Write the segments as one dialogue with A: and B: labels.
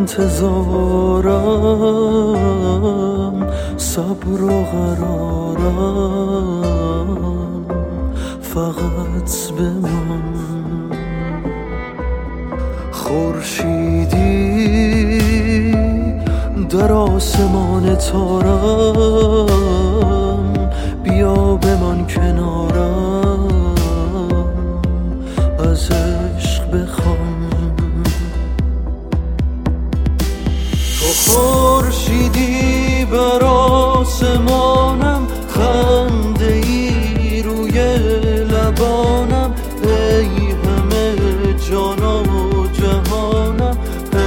A: انتظارم، صبر و قرارم، فقط بمان. خورشیدی در آسمان تارم، بیا بمان کنارم، از عشق بخوام. تو خورشیدی بر آسمانم، خنده ای روی لبانم، ای همه جان و جهانم.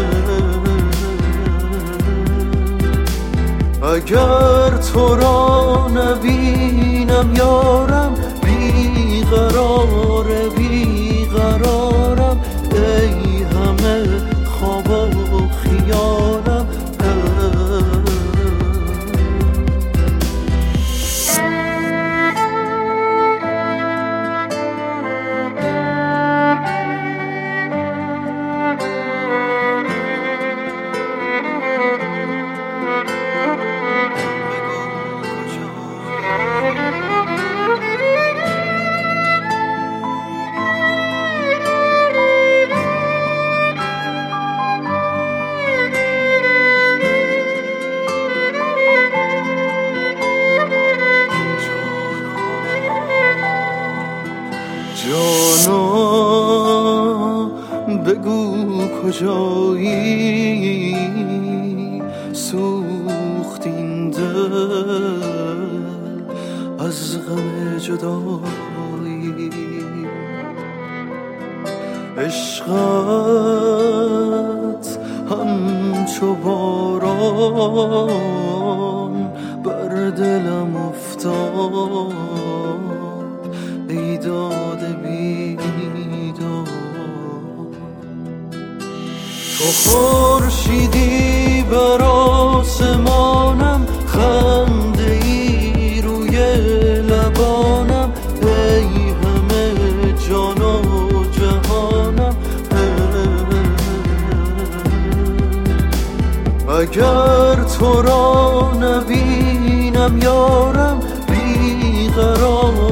A: اگر تو را نبینم یارم، بیقرار بیقرارم، ای همه خواب و خیالم. جانا بگو کجایی، سوخت این دل از غم جدایی. عشقت همچو باران بر دلم افتاد، ای داده بیداد. تو خورشیدی بر آسمانم، خنده ای روی لبانم، ای همه جان و جهانم. اگر تو را نبینم یارم، بیقرار